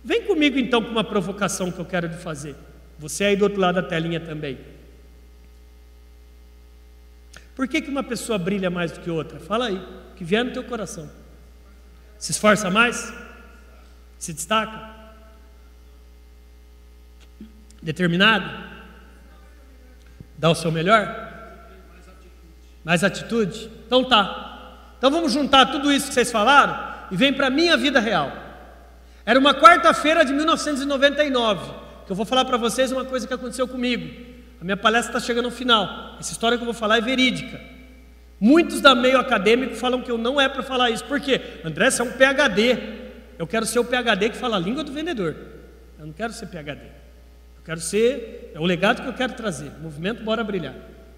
Vem comigo então com uma provocação que eu quero te fazer. Você aí do outro lado da telinha também. Por que uma pessoa brilha mais do que outra? Fala aí, que vier no teu coração. Se esforça mais? Se destaca? Determinado? Dá o seu melhor? Mais atitude? Então tá. Então vamos juntar tudo isso que vocês falaram e vem para a minha vida real. Era uma quarta-feira de 1999, que eu vou falar para vocês uma coisa que aconteceu comigo. A minha palestra está chegando ao final. Essa história que eu vou falar é verídica. Muitos da meio acadêmico falam que eu não é para falar isso. Por quê? André, você é um PhD. Eu quero ser o PhD que fala a língua do vendedor. Eu não quero ser PhD. Eu quero ser... É o legado que eu quero trazer. Movimento Bora Brilhar.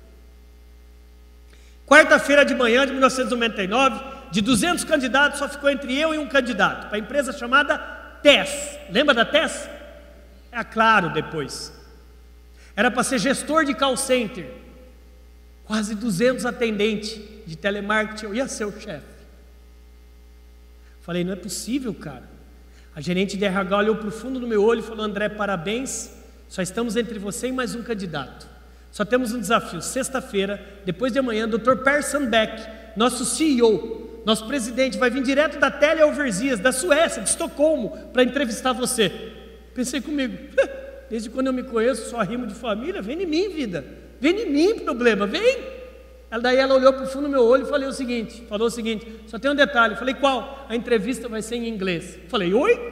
Quarta-feira de manhã de 1999, de 200 candidatos, só ficou entre eu e um candidato, para a empresa chamada TES. Lembra da TES? É claro, depois. Era para ser gestor de call center. Quase 200 atendentes de telemarketing, eu ia ser o chefe. Falei, não é possível, cara. A gerente de RH olhou para o fundo do meu olho e falou, André, parabéns, só estamos entre você e mais um candidato. Só temos um desafio, sexta-feira, depois de amanhã, Dr. Per Sandbeck, nosso CEO, nosso presidente, vai vir direto da Teleoversias, da Suécia, de Estocolmo, para entrevistar você. Pensei comigo, desde quando eu me conheço, só rimo de família, vem em mim, vida, vem em mim, problema, vem. Daí ela olhou para o fundo do meu olho e falou o seguinte, só tem um detalhe. Falei, qual? A entrevista vai ser em inglês. Falei, oi?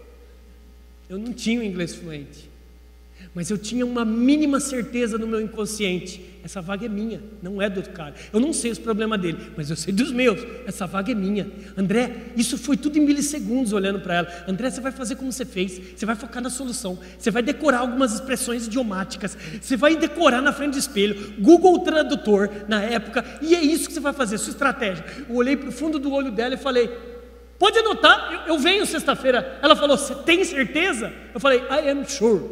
Eu não tinha o inglês fluente, mas eu tinha uma mínima certeza no meu inconsciente, essa vaga é minha, não é do outro cara. Eu não sei os problemas dele, mas eu sei dos meus, essa vaga é minha. André, isso foi tudo em milissegundos olhando para ela. André, você vai fazer como você fez, você vai focar na solução, você vai decorar algumas expressões idiomáticas, você vai decorar na frente do espelho, Google Tradutor na época, e é isso que você vai fazer, sua estratégia. Eu olhei para o fundo do olho dela e falei, pode anotar, eu venho sexta-feira. Ela falou, você tem certeza? Eu falei, I am sure.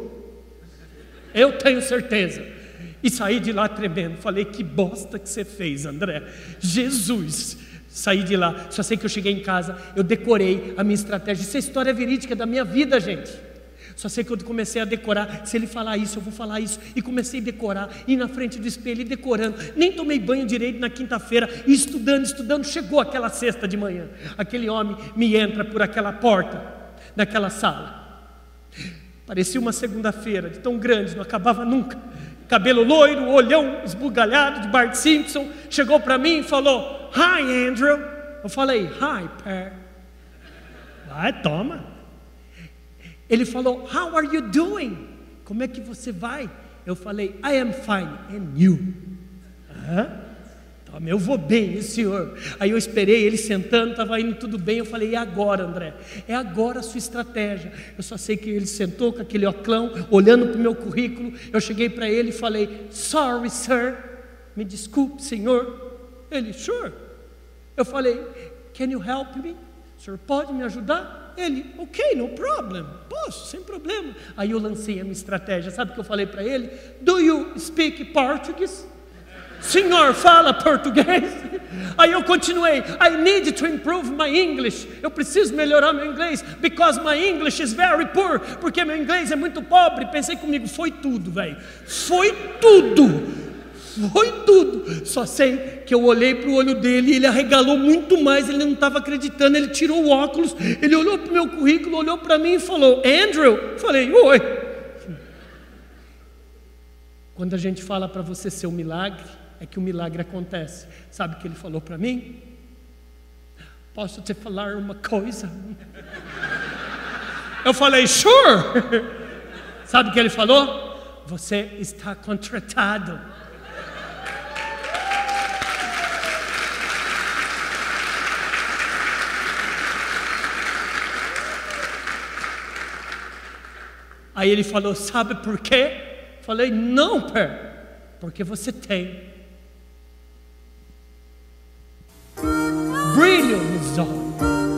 Eu tenho certeza. E saí de lá tremendo. Falei, que bosta que você fez, André. Jesus. Saí de lá. Só sei que eu cheguei em casa, eu decorei a minha estratégia. Isso é história verídica da minha vida, gente. Só sei que eu comecei a decorar. Se ele falar isso, eu vou falar isso. E comecei a decorar, ir na frente do espelho e decorando. Nem tomei banho direito na quinta-feira. E estudando. Chegou aquela sexta de manhã. Aquele homem me entra por aquela porta, naquela sala. Parecia uma segunda-feira, de tão grande, não acabava nunca. Cabelo loiro, olhão esbugalhado de Bart Simpson. Chegou para mim e falou, Hi, Andrew. Eu falei, Hi, Per. Vai, toma. Ele falou, How are you doing? Como é que você vai? Eu falei, I am fine, and you? Toma, eu vou bem, senhor. Aí eu esperei ele sentando, estava indo tudo bem. Eu falei, e agora, André? É agora a sua estratégia. Eu só sei que ele sentou com aquele oclão, olhando para o meu currículo. Eu cheguei para ele e falei, Sorry, sir. Me desculpe, senhor. Ele, sure. Eu falei, Can you help me? O senhor pode me ajudar? Ele, ok, no problem. Posso, sem problema. Aí eu lancei a minha estratégia. Sabe o que eu falei para ele? Do you speak Portuguese? Senhor, fala português? Aí eu continuei, I need to improve my English. Eu preciso melhorar meu inglês, because my English is very poor. Porque meu inglês é muito pobre. Pensei comigo, foi tudo, velho. Foi tudo. Só sei que eu olhei para o olho dele e ele arregalou muito mais. Ele não estava acreditando, ele tirou o óculos. Ele olhou para o meu currículo, olhou para mim e falou, Andrew? Falei, oi. Quando a gente fala para você ser um milagre, é que o milagre acontece. Sabe o que ele falou para mim? Posso te falar uma coisa? Eu falei, sure. Sabe o que ele falou? Você está contratado. Aí ele falou, sabe por quê? Falei, não, Per, porque você tem brilho nos olhos.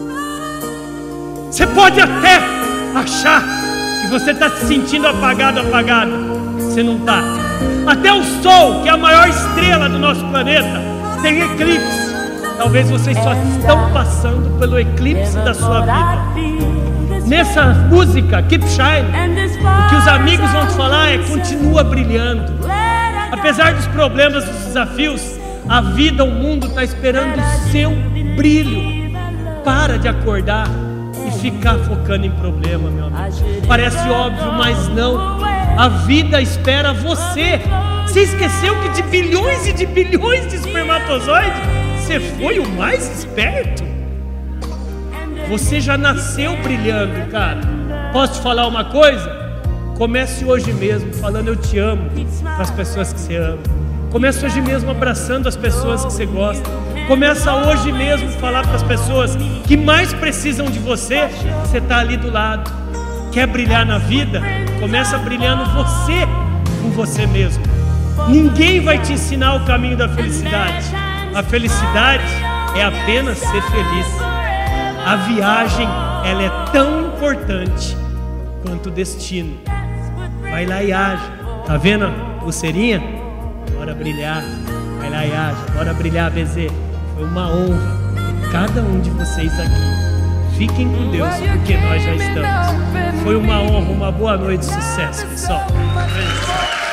Você pode até achar que você está se sentindo apagado. Você não está. Até o Sol, que é a maior estrela do nosso planeta, tem eclipse. Talvez vocês só estão passando pelo eclipse da sua vida. Nesse essa música, Keep Shine, o que os amigos vão te falar é: continua brilhando. Apesar dos problemas, dos desafios, a vida, o mundo está esperando o seu brilho. Para de acordar e ficar focando em problema, meu amigo. Parece óbvio, mas não. A vida espera você. Você esqueceu que de bilhões e de bilhões de espermatozoides, você foi o mais esperto? Você já nasceu brilhando, cara. Posso te falar uma coisa? Comece hoje mesmo falando eu te amo para as pessoas que você ama. Comece hoje mesmo abraçando as pessoas que você gosta. Começa hoje mesmo falar para as pessoas que mais precisam de você. Você está ali do lado. Quer brilhar na vida? Começa brilhando você com você mesmo. Ninguém vai te ensinar o caminho da felicidade. A felicidade é apenas ser feliz. A viagem, ela é tão importante quanto o destino. Vai lá e age. Tá vendo a pulseirinha? Bora brilhar. Vai lá e age. Bora brilhar, BZ. Foi uma honra ter cada um de vocês aqui. Fiquem com Deus, porque nós já estamos. Foi uma honra, uma boa noite, sucesso, pessoal.